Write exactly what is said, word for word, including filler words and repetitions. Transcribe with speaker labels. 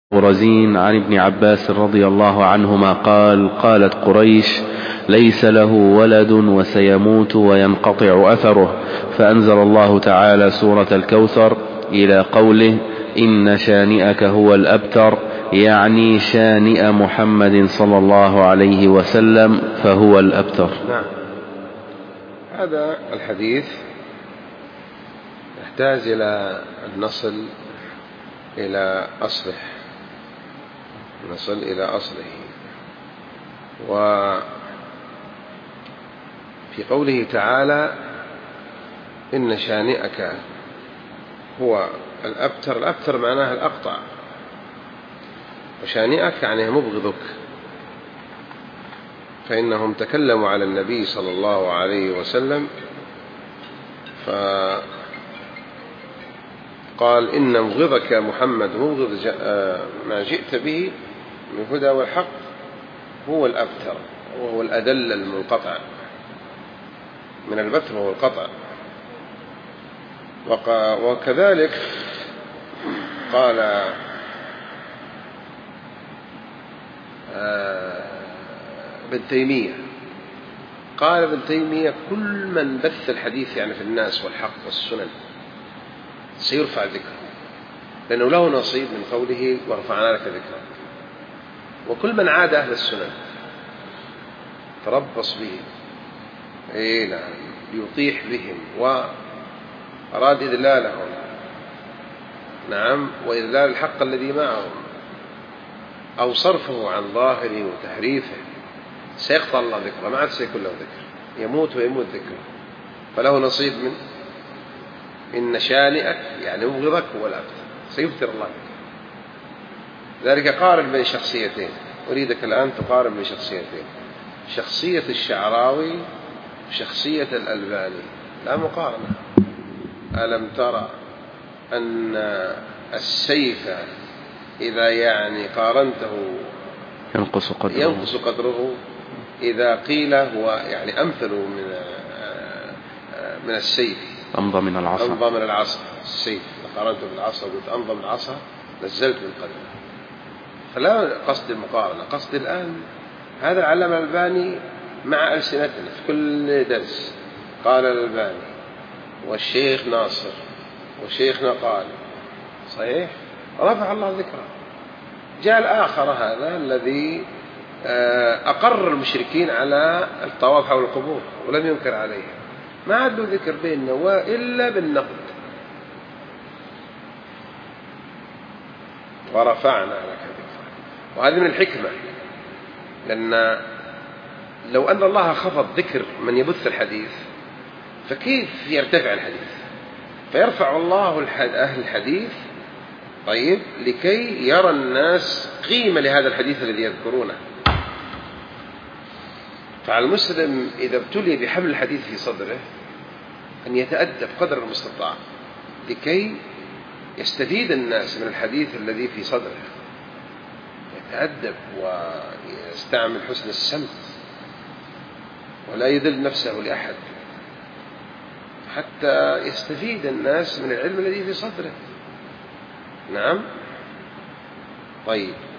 Speaker 1: رزين عن ابن عباس رضي الله عنهما قال: قالت قريش: ليس له ولد وسيموت وينقطع أثره، فأنزل الله تعالى سورة الكوثر إلى قوله: إن شانئك هو الأبتر، يعني شانئ محمد صلى الله عليه وسلم فهو الأبتر.
Speaker 2: نعم. هذا الحديث يحتاج إلى أن نصل إلى أصله نصل إلى أصله وفي قوله تعالى: إن شانئك هو الأبتر. الأبتر معناها الأقطع، وشانئك يعني مبغضك، فإنهم تكلموا على النبي صلى الله عليه وسلم فقال: إن مبغضك محمد، مبغض ما جئت به من هدى والحق هو الأبتر، وهو الأدل المنقطع من البتر وهو القطع. وكذلك قال ابن تيمية قال ابن تيمية: كل من بث الحديث يعني في الناس والحق والسنن سيرفع ذكره، لأنه له نصيب من قوله: ورفعنا لك ذكرك. وكل من عاد أهل السنن تربص بهم، إيه نعم، ليطيح بهم وأراد إذلالهم، نعم، وإذلال الحق الذي معهم أو صرفه عن ظاهره وتحريفه، سيقطع الله ذكره، ما عاد سيكون له ذكر، يموت ويموت ذكره، فله نصيب من إن شانئك يعني مبغضك هو الأبتر، سيبتر الله ذكره. ذلك قارن بين شخصيتين، أريدك الآن تقارن بين شخصيتين: شخصية الشعراوي وشخصية الألباني، لا مقارنة. ألم ترى أن السيف إذا يعني قارنته
Speaker 1: ينقص قدره,
Speaker 2: ينقص قدره إذا قيل هو يعني أمثل من من السيف،
Speaker 1: أمضى من العصا
Speaker 2: أمضى من العصا. السيف قارنته بالعصا وقلت أمضى من العصا نزلت من قدره. فلا قصد المقارنة، قصد الآن هذا العلامة الألباني مع ألسنتنا في كل درس قال الألباني، والشيخ ناصر، وشيخنا قال صحيح، رفع الله ذكره. جاء الآخر هذا الذي أقر المشركين على الطواف حول القبور ولم ينكر عليه، ما عاد له ذكر بيننا وإلا بالنقد. ورفعنا لك ذكرك، وهذه من الحكمة، لأن لو أن الله خفض ذكر من يبث الحديث فكيف يرتفع الحديث؟ فيرفع الله أهل الحديث طيب لكي يرى الناس قيمة لهذا الحديث الذي يذكرونه. فعلى المسلم إذا ابتلي بحمل الحديث في صدره أن يتأدب قدر المستطاع لكي يستفيد الناس من الحديث الذي في صدره، يتأدب ويستعمل حسن السمع ولا يذل نفسه لأحد حتى يستفيد الناس من العلم الذي في صدره. نعم. طيب.